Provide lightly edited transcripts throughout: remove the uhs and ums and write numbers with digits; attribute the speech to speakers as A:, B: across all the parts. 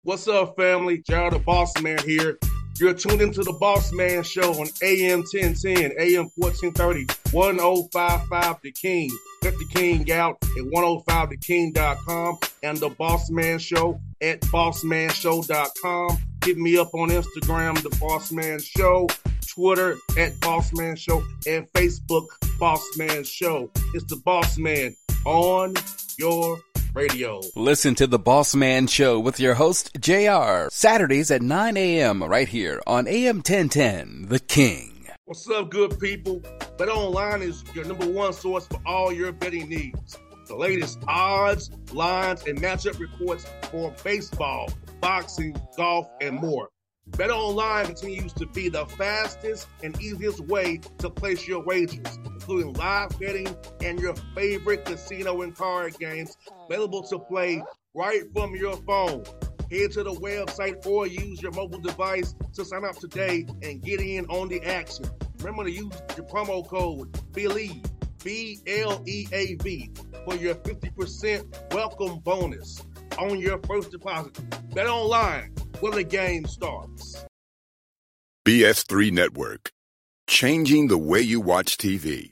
A: What's up, family? Gerald the Boss Man here. You're tuned into the Boss Man Show on AM 1010, AM 1430, 1055 The King. Let the King out at 105theking.com and the Boss Man Show at bossmanshow.com. Hit me up on Instagram, The Boss Man Show, Twitter at Boss Man Show, and Facebook, Boss Man Show. It's the Boss Man on your radio.
B: Listen to The Boss Man Show with your host, JR, Saturdays at 9 a.m. right here on AM 1010, The King.
A: What's up, good people? BetOnline is your number one source for all your betting needs. The latest odds, lines, and matchup reports for baseball, boxing, golf, and more. BetOnline continues to be the fastest and easiest way to place your wagers, including live betting and your favorite casino and card games available to play right from your phone. Head to the website or use your mobile device to sign up today and get in on the action. Remember to use your promo code BELIEVE, BLEAV, for your 50% welcome bonus on your first deposit. BetOnline, where the game starts.
C: BS3 Network, changing the way you watch TV.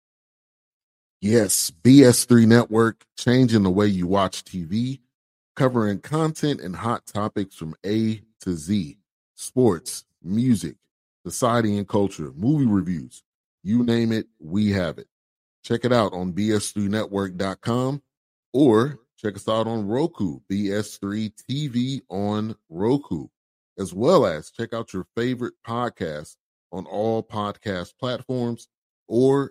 D: Yes, BS3 Network, changing the way you watch TV, covering content and hot topics from A to Z, sports, music, society and culture, movie reviews, you name it, we have it. Check it out on bs3network.com or check us out on Roku, BS3 TV on Roku, as well as check out your favorite podcast on all podcast platforms or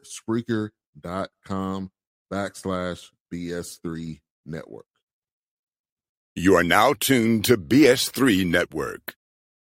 D: Spreaker.com/BS3 Network.
C: You are now tuned to BS3 Network.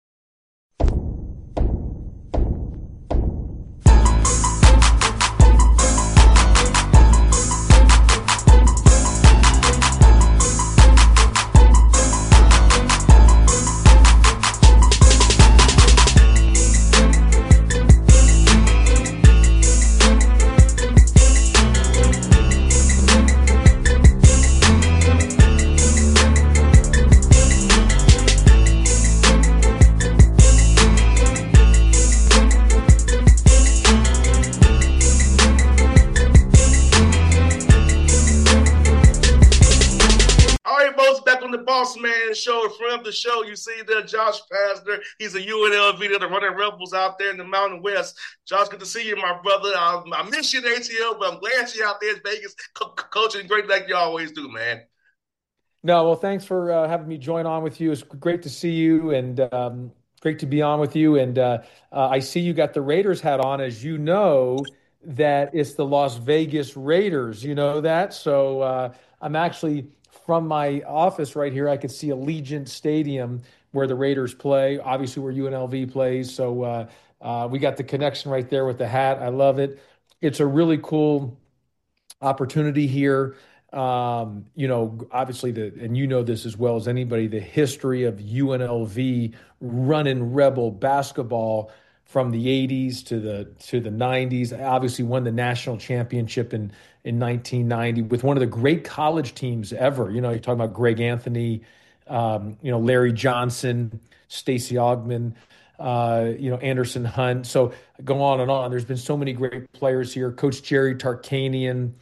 A: Show in front of the show. You see there, Josh Pastner. He's a UNLV. They're the running Rebels out there in the Mountain West. Josh, good to see you, my brother. I miss you in ATL, but I'm glad you're out there in Vegas coaching great like you always do, man.
E: No, well, thanks for having me join on with you. It's great to see you and great to be on with you. And I see you got the Raiders hat on. As you know, that it's the Las Vegas Raiders. You know that? So I'm actually from my office right here. I could see Allegiant Stadium where the Raiders play, obviously where UNLV plays. So we got the connection right there with the hat. I love it. It's a really cool opportunity here. Obviously and you know this as well as anybody, the history of UNLV running Rebel basketball from the 80s to the 90s. Obviously won the national championship in 1990 with one of the great college teams ever. You know, you're talking about Greg Anthony, Larry Johnson, Stacey Augmon, Anderson Hunt. So go on and on. There's been so many great players here. Coach Jerry Tarkanian.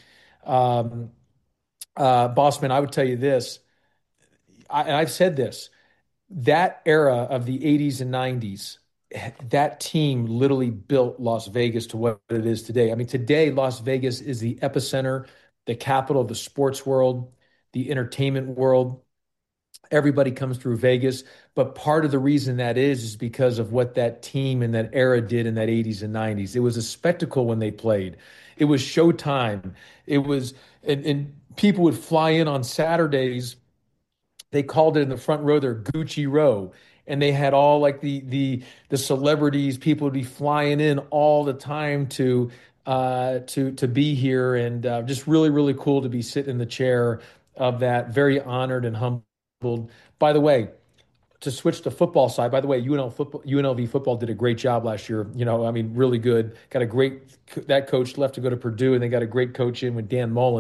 E: Bossman, I would tell you this, and I've said this, that era of the 80s and 90s, that team literally built Las Vegas to what it is today. I mean, today, Las Vegas is the epicenter, the capital of the sports world, the entertainment world. Everybody comes through Vegas. But part of the reason that is because of what that team and that era did in that 80s and 90s. It was a spectacle when they played. It was showtime. It was, and people would fly in on Saturdays. They called it in the front row their Gucci row. And they had all like the celebrities. People would be flying in all the time to be here, and just really, really cool to be sitting in the chair of that. Very honored and humbled. By the way, to switch to football side, by the way, UNLV football did a great job last year. Really good. Got a great, that coach left to go to Purdue, and they got a great coach in with Dan Mullen.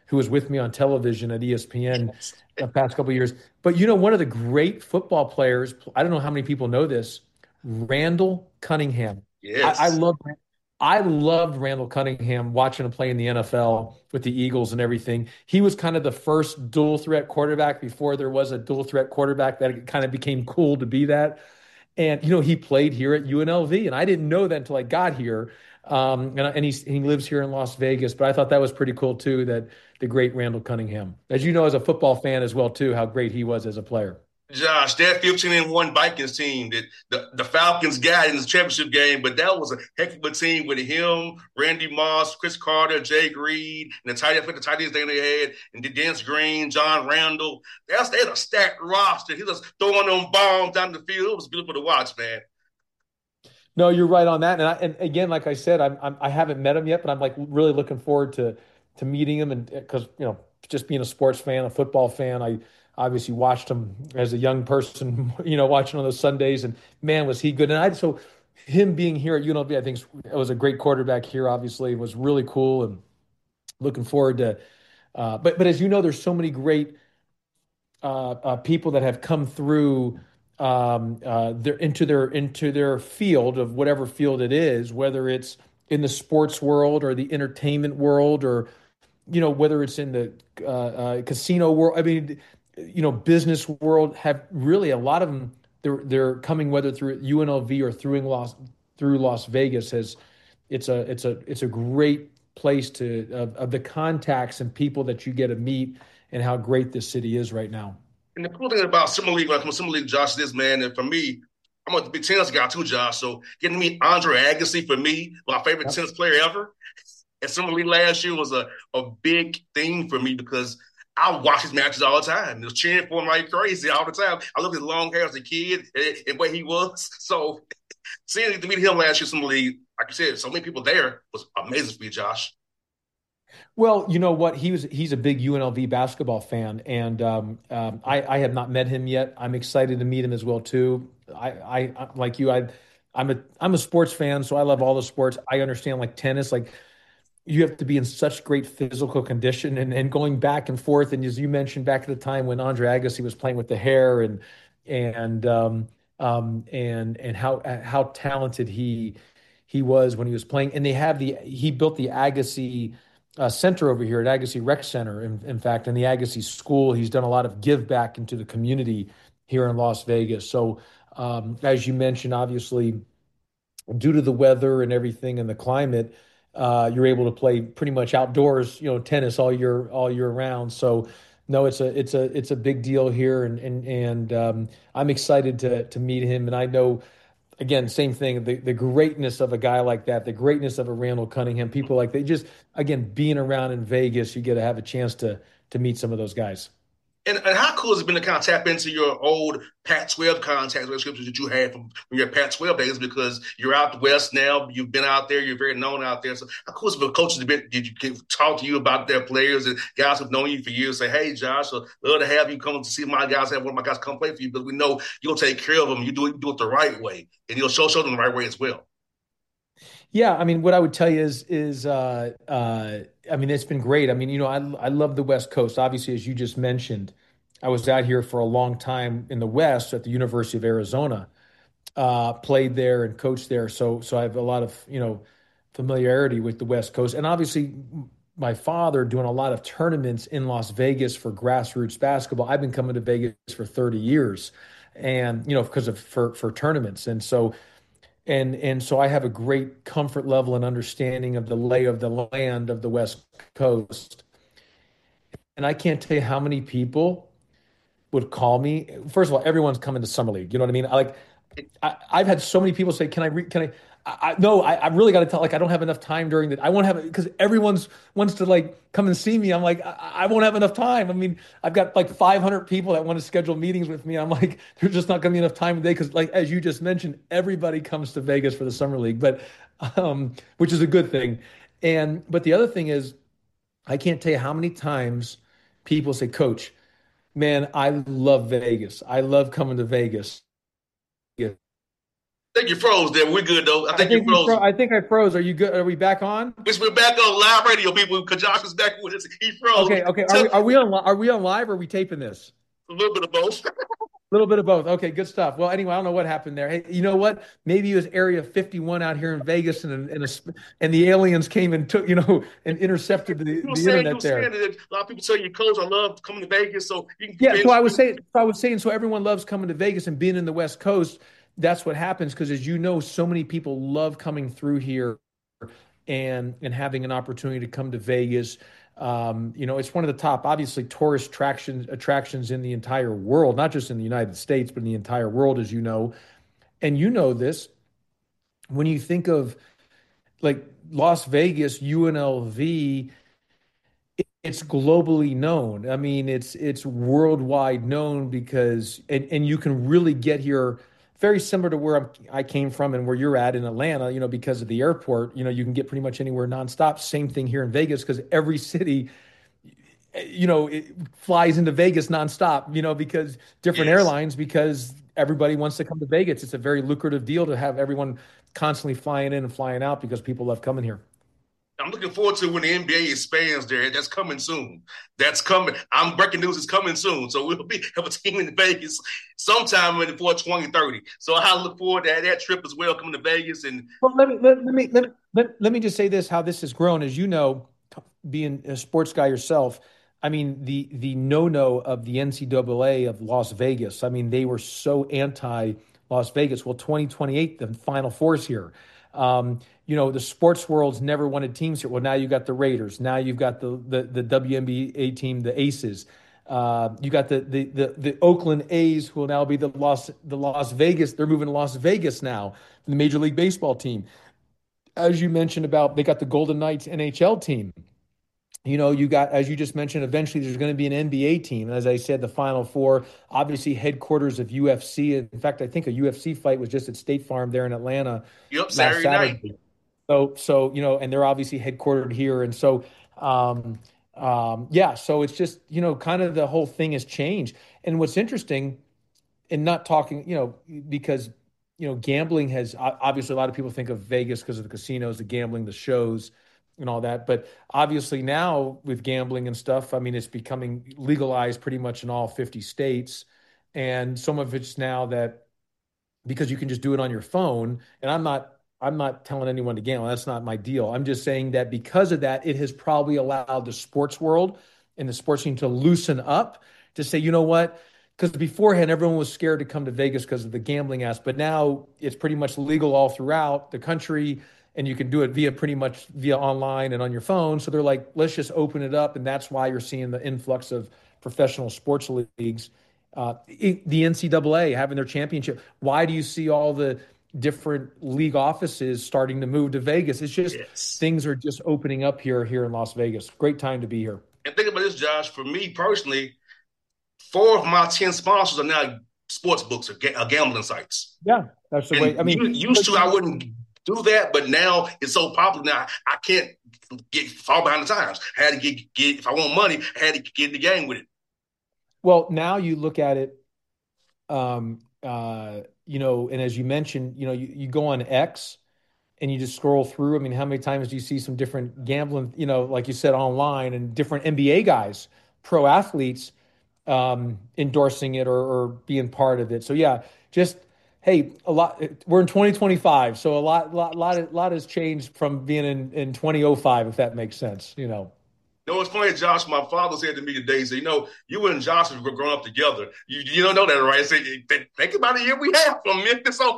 E: who was with me on television at ESPN the past couple of years. But one of the great football players, I don't know how many people know this, Randall Cunningham. I
A: Yes.
E: love I loved Randall Cunningham watching him play in the NFL with the Eagles and everything. He was kind of the first dual threat quarterback before there was a dual threat quarterback that it kind of became cool to be that. And he played here at UNLV, and I didn't know that until I got here. And he lives here in Las Vegas, but I thought that was pretty cool too. That the great Randall Cunningham, as you know, as a football fan as well too, how great he was as a player.
A: Josh, that 15-1 Vikings team that the Falcons got in the championship game, but that was a heck of a team with him, Randy Moss, Chris Carter, Jake Reed, and the tight ends they had, and Dennis Green, John Randall. They had a stacked roster. He was throwing them bombs down the field. It was beautiful to watch, man.
E: No, you're right on that. And again, like I said, I haven't met him yet, but I'm like really looking forward to meeting him. And because just being a sports fan, a football fan, I obviously watched him as a young person, watching on those Sundays. And man, was he good! So him being here at UNLV, I think it was a great quarterback here. Obviously, it was really cool, and looking forward to. But as you know, there's so many great people that have come through into their field of whatever field it is, whether it's in the sports world or the entertainment world, or whether it's in the casino world. I mean, business world, have really a lot of them. They're coming whether through UNLV or through Las Vegas. It's a great place of the contacts and people that you get to meet, and how great this city is right now.
A: And the cool thing about Summer League, like from Summer League, Josh, is, man, and for me, I'm a big tennis guy too, Josh. So getting to meet Andre Agassi, for me, my favorite
E: Yep.
A: tennis player ever, at Summer League last year was a big thing for me because I watch his matches all the time. Just cheering for him like crazy all the time. I look at his long hair as a kid and where he was. So seeing to meet him last year, Summer League, like you said, so many people there was amazing for me, Josh.
E: Well, you know what? He's a big UNLV basketball fan, and I have not met him yet. I'm excited to meet him as well too. I like you. I'm a sports fan, so I love all the sports. I understand like tennis, like you have to be in such great physical condition, and going back and forth. And as you mentioned, back at the time when Andre Agassi was playing with the hair, and and how talented he was when he was playing. And he built the Agassi center over here at Agassi Rec Center. In fact, in the Agassi School, he's done a lot of give back into the community here in Las Vegas. So, as you mentioned, obviously, due to the weather and everything and the climate, you're able to play pretty much outdoors, tennis all year round. So, no, it's a big deal here, and I'm excited to meet him. And I know, again, same thing, the greatness of a guy like that, the greatness of a Randall Cunningham, people like they just, again, being around in Vegas, you get to have a chance to meet some of those guys.
A: And how cool has it been to kind of tap into your old Pac-12 contacts, relationships that you had from your Pac-12 days because you're out west now, you've been out there, you're very known out there. So how cool is it for coaches did you can talk to you about their players and guys who've known you for years? Say, hey, Josh, I'd love to have you come to see my guys, have one of my guys come play for you because we know you'll take care of them. You do it the right way, and you'll show them the right way as well.
E: Yeah, I mean, what I would tell you I mean, it's been great. I mean, I love the West Coast. Obviously, as you just mentioned, I was out here for a long time in the West at the University of Arizona, played there and coached there. So I have a lot of, familiarity with the West Coast. And obviously, my father doing a lot of tournaments in Las Vegas for grassroots basketball. I've been coming to Vegas for 30 years and, because of for tournaments. And so I have a great comfort level and understanding of the lay of the land of the West Coast. And I can't tell you how many people would call me. First of all, everyone's coming to summer league. You know what I mean? I've had so many people say, "Can I? Can I?" No, I really got to tell. Like, I don't have enough time during the. I won't have it because everyone's wants to like come and see me. I'm like, I won't have enough time. I mean, I've got like 500 people that want to schedule meetings with me. I'm like, there's just not going to be enough time today because, like as you just mentioned, everybody comes to Vegas for the summer league, but which is a good thing. But the other thing is, I can't tell you how many times people say, "Coach, man, I love Vegas. I love coming to Vegas."
A: think you froze there. We're good though. I think you froze.
E: I think I froze. Are you good? Are we back on?
A: We're back on live radio, people. Because Josh is back with us. He froze.
E: Okay. Are we on live or are we taping this?
A: A little bit of both.
E: A little bit of both. Okay, good stuff. Well, anyway, I don't know what happened there. Hey, you know what? Maybe it was Area 51 out here in Vegas, and the aliens came and took, and intercepted the internet there.
A: A lot of people tell you, Coach, I love coming to Vegas, so you can.
E: Yeah, so I was saying, so everyone loves coming to Vegas and being in the West Coast. That's what happens because, as you know, so many people love coming through here and having an opportunity to come to Vegas. It's one of the top, obviously, tourist attractions in the entire world, not just in the United States, but in the entire world, as you know. And you know this, when you think of like Las Vegas, UNLV, it's globally known. I mean, it's worldwide known because, and you can really get here very similar to where I came from and where you're at in Atlanta, because of the airport, you can get pretty much anywhere nonstop. Same thing here in Vegas because every city, it flies into Vegas nonstop, because different airlines, because everybody wants to come to Vegas. It's a very lucrative deal to have everyone constantly flying in and flying out because people love coming here.
A: I'm looking forward to when the NBA expands there. That's coming soon. That's coming. Breaking news is coming soon. So we'll have a team in Vegas sometime before 2030. So I look forward to that trip as well, coming to Vegas. And
E: well, let me just say this: how this has grown, as you know, being a sports guy yourself. I mean, the no of the NCAA of Las Vegas. I mean, they were so anti Las Vegas. Well, 2028, the Final Four's here. The sports world's never wanted teams here. Well, now you got the Raiders. Now you've got the WNBA team, the Aces. You got the Oakland A's, who will now be the Las Vegas. They're moving to Las Vegas now, the Major League Baseball team. As you mentioned they got the Golden Knights NHL team. You got, as you just mentioned, eventually there's going to be an NBA team. As I said, the Final Four, obviously headquarters of UFC. In fact, I think a UFC fight was just at State Farm there in Atlanta.
A: Yep, Saturday night.
E: So and they're obviously headquartered here. And so, so it's just, kind of the whole thing has changed. And what's interesting, and not talking, because, gambling has, obviously a lot of people think of Vegas because of the casinos, the gambling, the shows, and all that. But obviously now with gambling and stuff, I mean, it's becoming legalized pretty much in all 50 states. And some of it's now that because you can just do it on your phone, and I'm not telling anyone to gamble. That's not my deal. I'm just saying that because of that, it has probably allowed the sports world and the sports team to loosen up to say, you know what? Because beforehand, everyone was scared to come to Vegas because of the gambling aspect. But now it's pretty much legal all throughout the country, and you can do it pretty much via online and on your phone. So they're like, let's just open it up. And that's why you're seeing the influx of professional sports leagues. The NCAA having their championship. Why do you see all the different league offices starting to move to Vegas? It's just things are just opening up here in Las Vegas. Great time to be here.
A: And think about this, Josh. For me personally, 4 of my 10 sponsors are now sports books or gambling sites.
E: Yeah, that's the way. I mean,
A: used to I wouldn't do that, but now it's so popular. Now I can't fall behind the times. I had to get if I want money, I had to get in the game with it.
E: Well, now you look at it, and as you mentioned, you go on X and you just scroll through. I mean, how many times do you see some different gambling, like you said, online, and different NBA guys, pro athletes, endorsing it or being part of it? So yeah, just, hey, a lot. We're in 2025, so a lot has changed from being in 2005, if that makes sense.
A: It's funny, Josh. My father said to me today, he said, you and Josh have grown up together. You don't know that, right? I said, think about the year we have from Memphis on.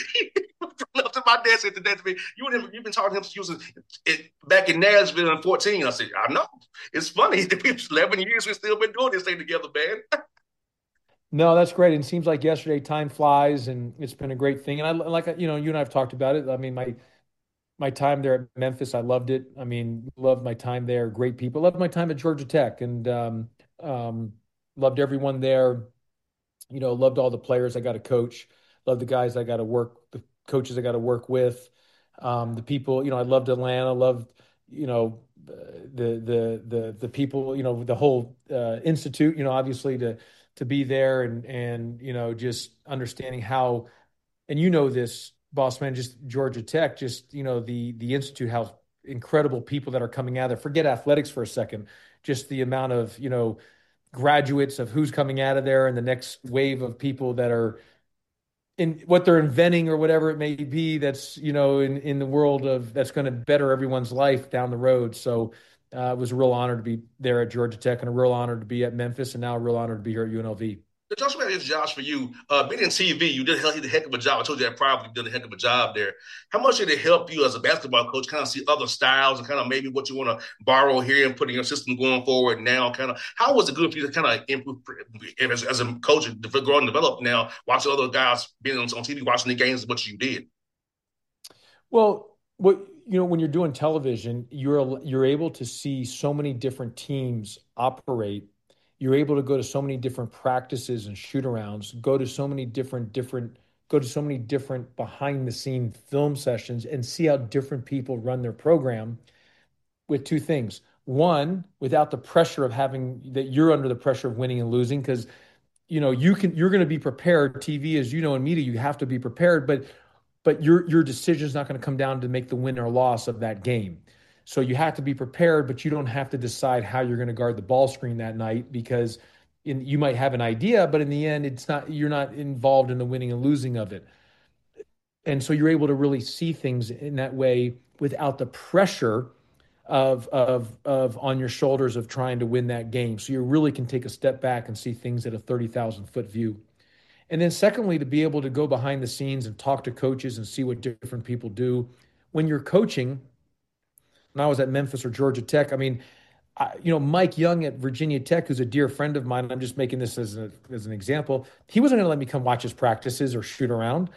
A: My dad said to me, you've been talking to him since you was back in Nashville in 2014. I said, I know. It's funny. It's 11 years we've still been doing this thing together, man.
E: No, that's great. And it seems like yesterday time flies, and it's been a great thing. And you and I have talked about it. I mean, my time there at Memphis, I loved it. I mean, loved my time there. Great people. Loved my time at Georgia Tech, and loved everyone there. Loved all the players I got to coach. Loved the guys I got to work, the coaches I got to work with. The people. I loved Atlanta. Loved the people. The whole institute. Obviously to be there and just understanding how, and this, boss man, just Georgia Tech, just, the Institute, how incredible people that are coming out of there. Forget athletics for a second, just the amount of, graduates of who's coming out of there and the next wave of people that are in what they're inventing or whatever it may be, that's, in the world of, that's going to better everyone's life down the road. So it was a real honor to be there at Georgia Tech, and a real honor to be at Memphis, and now a real honor to be here at UNLV.
A: Talk about this, Josh, for you. Being in TV, you did a heck of a job. I told you that probably did a heck of a job there. How much did it help you as a basketball coach kind of see other styles and kind of maybe what you want to borrow here and put in your system going forward now? Kind of how was it good for you to kind of improve as a coach, grow and develop now, watching other guys being on TV, watching the games as much as you did?
E: Well, when you're doing television, you're able to see so many different teams operate. You're able to go to so many different practices and shoot arounds, go to so many different behind the scene film sessions and see how different people run their program, with two things. One, without the pressure of having that, you're under the pressure of winning and losing, because you're going to be prepared. TV, as you know, in media, you have to be prepared, but your decision is not going to come down to make the win or loss of that game. So you have to be prepared, but you don't have to decide how you're going to guard the ball screen that night, because you might have an idea, but in the end, you're not involved in the winning and losing of it. And so you're able to really see things in that way without the pressure of on your shoulders of trying to win that game. So you really can take a step back and see things at a 30,000 foot view. And then secondly, to be able to go behind the scenes and talk to coaches and see what different people do. When you're coaching, when I was at Memphis or Georgia Tech, I mean, Mike Young at Virginia Tech, who's a dear friend of mine, I'm just making this as an example, he wasn't going to let me come watch his practices or shoot around.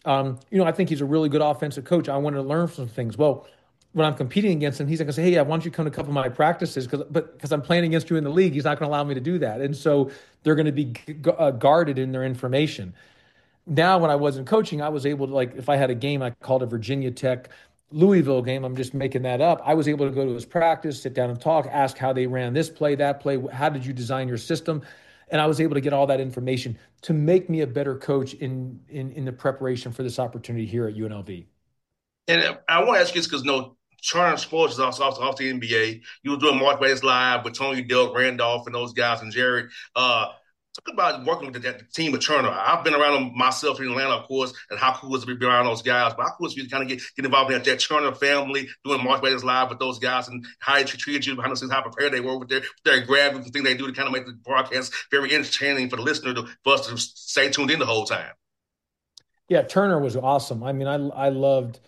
E: I think he's a really good offensive coach. I wanted to learn some things. Well, when I'm competing against him, he's not going to say, hey, I want you to come to a couple of my practices because I'm playing against you in the league. He's not going to allow me to do that. And so they're going to be guarded in their information. Now, when I wasn't coaching, I was able to, like, if I had a game, I called a Virginia Tech Louisville game, I'm just making that up. I was able to go to his practice, sit down and talk, ask how they ran this play, that play, how did you design your system? And I was able to get all that information to make me a better coach in the preparation for this opportunity here at UNLV.
A: And I want to ask you this because, Turner Sports is also off the NBA. You were doing March Madness Live with Tony, Delk, Randolph, and those guys, and Jared. Talk about working with the team at Turner. I've been around them myself in Atlanta, of course, and how cool is it to be around those guys. But how cool is it to kind of get involved in that Turner family, doing March Madness Live with those guys, and how they treated you behind the scenes, how prepared they were with their grab, the thing they do to kind of make the broadcast very entertaining for the listener, for us to stay tuned in the whole time.
E: Yeah, Turner was awesome. I mean, I loved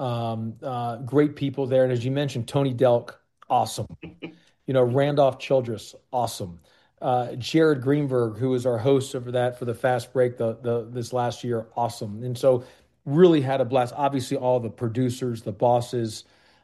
E: great people there. And as you mentioned, Tony Delk, awesome. Randolph Childress, awesome. Jared Greenberg, who was our host for the fast break this last year, awesome. And so really had a blast. Obviously, all the producers, the bosses,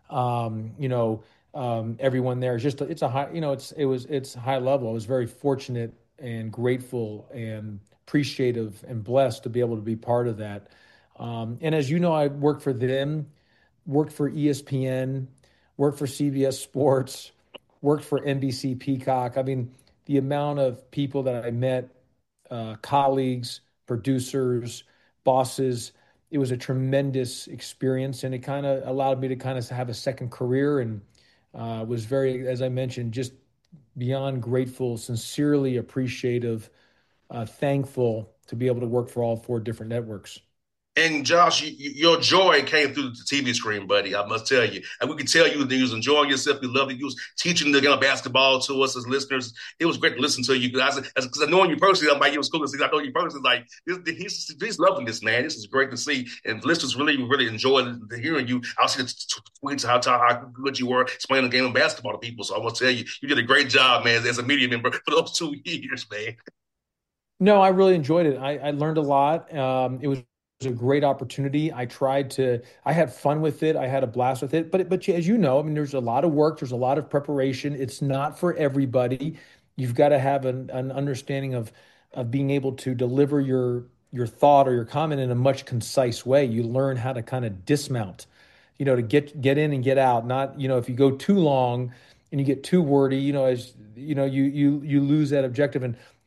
E: everyone there. It's a high, it's high level. I was very fortunate and grateful and appreciative and blessed to be able to be part of that. And as you know, I worked for them, worked for ESPN, worked for CBS Sports, worked for NBC Peacock. I mean, the amount of people that I met, colleagues, producers, bosses, it was a tremendous experience, and it kind of allowed me to kind of have a second career, and was very, as I mentioned, just beyond grateful, sincerely appreciative, thankful to be able to work for all 4 different networks.
A: And Josh, your joy came through the TV screen, buddy. I must tell you, and we could tell you that you was enjoying yourself. You loved it. You was teaching the basketball to us as listeners. It was great to listen to you because I know you personally. I'm like, it was cool to see. I know you personally. Like, he's loving this, man. This is great to see, and listeners really, really enjoyed hearing you. I'll see the tweets how good you were explaining the game of basketball to people. So I want to tell you, you did a great job, man, as a media member for those 2 years, man.
E: No, I really enjoyed it. I learned a lot. It was a great opportunity. I had fun with it. I had a blast with it. But as you know, I mean, there's a lot of work. There's a lot of preparation. It's not for everybody. You've got to have an understanding of being able to deliver your thought or your comment in a much concise way. You learn how to kind of dismount, to get in and get out. Not, if you go too long and you get too wordy, you lose that objective. And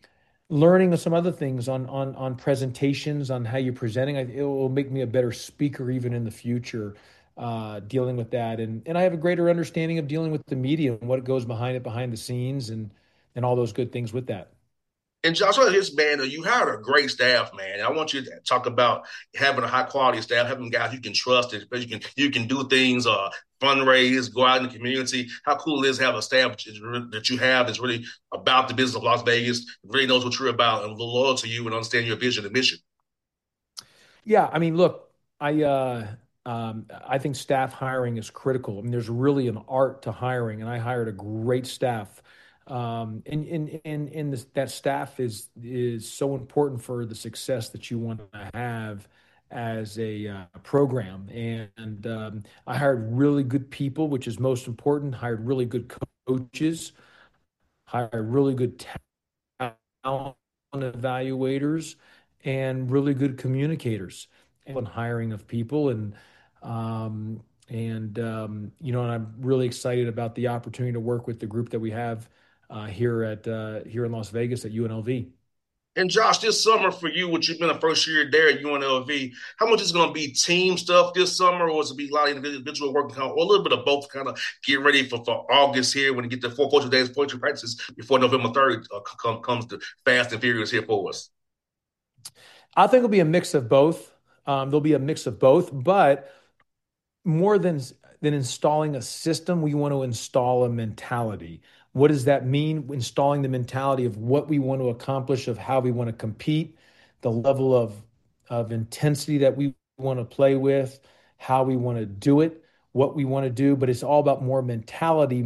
E: learning some other things on presentations, on how you're presenting. It will make me a better speaker even in the future, dealing with that. And I have a greater understanding of dealing with the media and what goes behind it, behind the scenes, and all those good things with that.
A: And Josh, on this man, you hired a great staff, man. I want you to talk about having a high quality staff, having guys you can trust, you can do things, fundraise, go out in the community. How cool it is to have a staff that you have that's really about the business of Las Vegas, really knows what you're about, and loyal to you and understand your vision and mission.
E: Yeah, I mean, look, I think staff hiring is critical. I mean, there's really an art to hiring, and I hired a great staff. That staff is so important for the success that you want to have as a program. And I hired really good people, which is most important. Hired really good coaches. Hired really good talent evaluators, and really good communicators and hiring of people. And I'm really excited about the opportunity to work with the group that we have here in Las Vegas at UNLV.
A: And Josh, this summer for you, which you've been a first year there at UNLV, how much is going to be team stuff this summer, or is it be a lot of individual work, or a little bit of both, kind of get ready for August here when you get the 4 coaching days, poetry practices before November 3rd comes to fast and furious here for us?
E: I think it'll be a mix of both. There'll be a mix of both, but more than installing a system, we want to install a mentality. What does that mean? Installing the mentality of what we want to accomplish, of how we want to compete, the level of intensity that we want to play with, how we want to do it, what we want to do. But it's all about more mentality,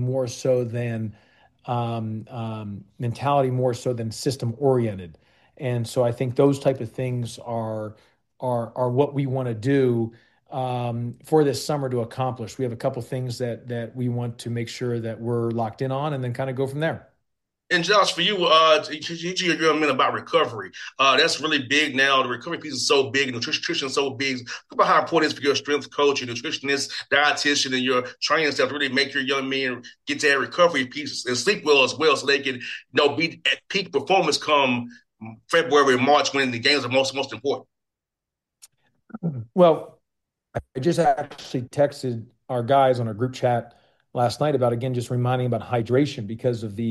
E: more so than system oriented. And so I think those type of things are what we want to do for this summer to accomplish. We have a couple things that we want to make sure that we're locked in on, and then kind of go from there.
A: And Josh, for you, teach your young men about recovery. That's really big now. The recovery piece is so big, and nutrition is so big. Think about how important it is for your strength coach, your nutritionist, dietitian, and your training staff to really make your young men get to that recovery piece and sleep well as well, so they can, be at peak performance come February, March, when the games are most important.
E: Well, I just actually texted our guys on our group chat last night about, again, just reminding about hydration because of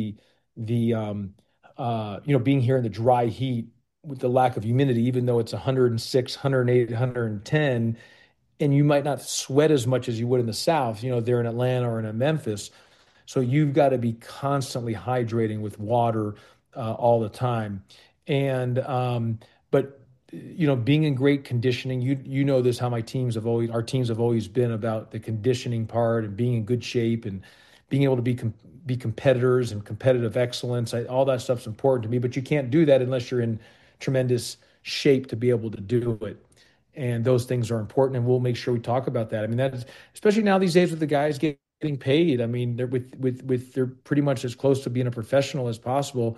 E: the being here in the dry heat with the lack of humidity, even though it's 106, 108, 110, and you might not sweat as much as you would in the South, there in Atlanta or in Memphis. So you've got to be constantly hydrating with water all the time. But being in great conditioning, you know this, how our teams have always been about the conditioning part and being in good shape and being able to be competitors and competitive excellence. All that stuff's important to me, but you can't do that unless you're in tremendous shape to be able to do it. And those things are important, and we'll make sure we talk about that. I mean, that is, especially now these days with the guys getting paid. I mean, they're pretty much as close to being a professional as possible.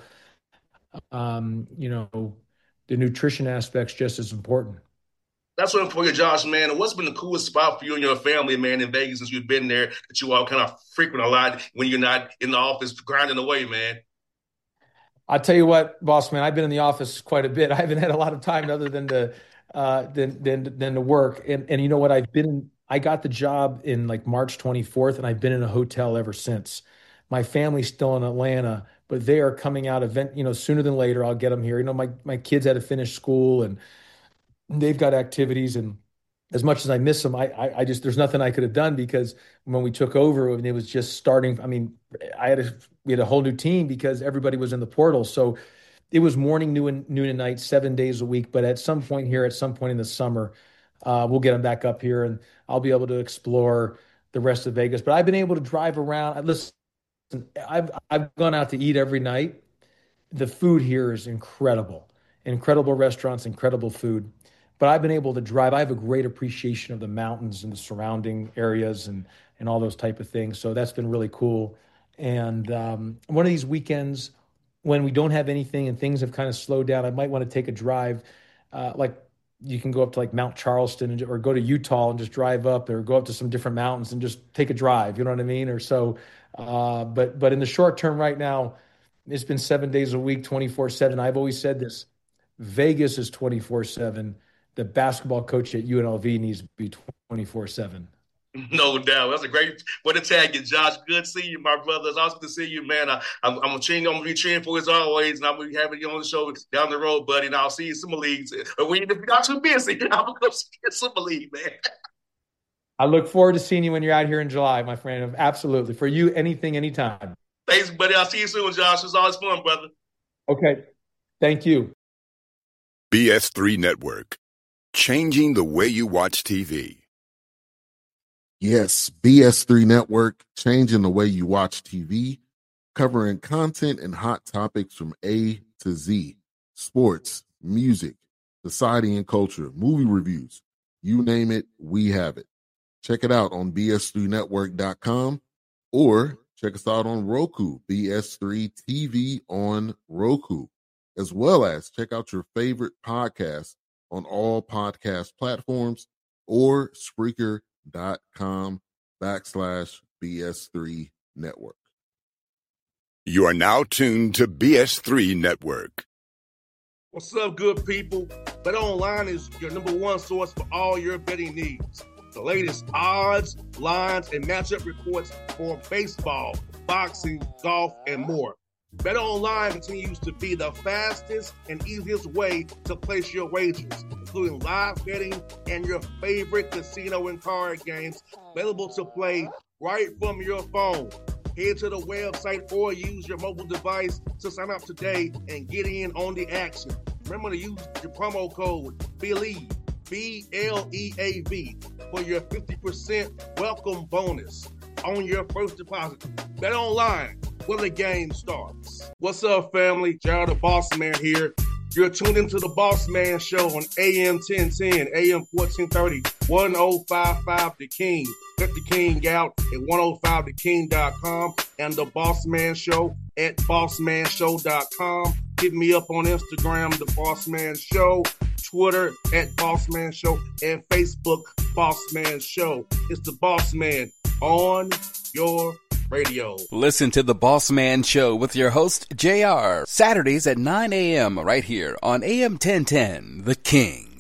E: The nutrition aspect's just as important.
A: That's what for you, Josh, man. And what's been the coolest spot for you and your family, man, in Vegas since you've been there, that you all kind of frequent a lot when you're not in the office grinding away, man?
E: I'll tell you what, boss man, I've been in the office quite a bit. I haven't had a lot of time other than to work. And you know what? I got the job in like March 24th, and I've been in a hotel ever since. My family's still in Atlanta, but they are coming out sooner than later. I'll get them here. My kids had to finish school, and they've got activities. And as much as I miss them, I just, there's nothing I could have done, because when we took over and it was just starting, I mean, we had a whole new team because everybody was in the portal. So it was morning, noon and night, 7 days a week. But at some point in the summer, we'll get them back up here, and I'll be able to explore the rest of Vegas. But I've been able to drive around. Listen, I've gone out to eat every night. The food here is incredible restaurants, incredible food. But I've been able to drive. I have a great appreciation of the mountains and the surrounding areas and all those type of things. So that's been really cool. And one of these weekends, when we don't have anything and things have kind of slowed down, I might want to take a drive. Like you can go up to like Mount Charleston, or go to Utah and just drive up, or go up to some different mountains and just take a drive. You know what I mean? Or so. But in the short term right now, It's been 7 days a week, 24/7. I've always said this. Vegas is 24/7. The basketball coach at UNLV needs to be 24/7.
A: No doubt. That's a great way to tag you, Josh. Good seeing you, my brother. It's awesome to see you, man. I'm going to be cheering for you as always, and I'm going to be having you on the show down the road, buddy, and I'll see you in Summer Leagues. If you're not too busy, I'm going to go see you in Summer League, man.
E: I look forward to seeing you when you're out here in July, my friend. Absolutely. For you, anything, anytime.
A: Thanks, buddy. I'll see you soon, Josh. It's always fun, brother.
E: Okay. Thank you.
C: BS3 Network. Changing the way you watch TV.
D: Yes, BS3 Network, changing the way you watch TV, covering content and hot topics from A to Z. Sports, music, society and culture, movie reviews. You name it, we have it. Check it out on bs3network.com or check us out on Roku, BS3 TV on Roku, as well as check out your favorite podcasts on all podcast platforms or Spreaker.com/BS3 Network.
C: You are now tuned to BS3 Network.
A: What's up, good people? BetOnline is your number one source for all your betting needs. The latest odds, lines, and matchup reports for baseball, boxing, golf, and more. BetOnline continues to be the fastest and easiest way to place your wagers, including live betting and your favorite casino and card games available to play right from your phone. Head to the website or use your mobile device to sign up today and get in on the action. Remember to use your promo code BELIEVE, BLEAV, for your 50% welcome bonus on your first deposit. BetOnline, where the game starts. What's up, family? Jared the Boss Man here. You're tuned into the Boss Man Show on AM 1010, AM 1430, 1055 The King. Let the King out at 105theking.com and the Boss Man Show at bossmanshow.com. Hit me up on Instagram, The Boss Man Show, Twitter at Boss Man Show, and Facebook, Boss Man Show. It's the Boss Man on your radio.
B: Listen to The Boss Man Show with your host, JR, Saturdays at 9 a.m. right here on AM 1010, The King.